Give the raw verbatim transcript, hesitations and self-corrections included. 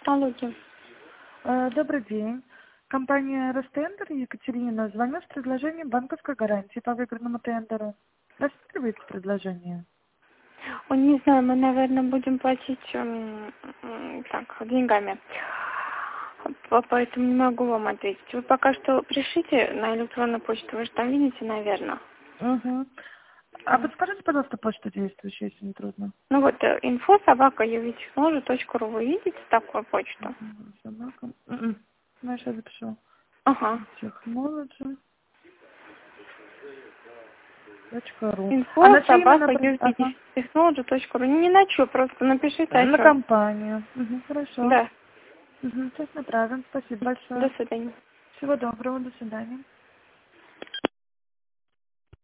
технологии. Э, Добрый день. Компания Ростендер, Екатерина, звоню с предложением банковской гарантии по выигранному тендеру. Рассматриваете предложение? Ой, не знаю, мы, наверное, будем платить м, м, так, деньгами. По- Поэтому не могу вам ответить. Вы пока что пришлите на электронную почту, вы же там видите, наверное. Угу. А М. подскажите, пожалуйста, почту действующую, если не трудно. Ну вот, э, инфо собака ювитехнологи точка ру. Вы видите такую почту? Мгм. Собака. М-м. Ну, я сейчас запишу. Ага. Technology точка ру. А Инфо на чьи именно... собака про- Ага. ювитехнологи точка ру. Не на что, просто напишите, о На чем. компанию. Угу, хорошо. Да. Угу, сейчас направим. Спасибо До большое. свидания. Всего доброго. До свидания.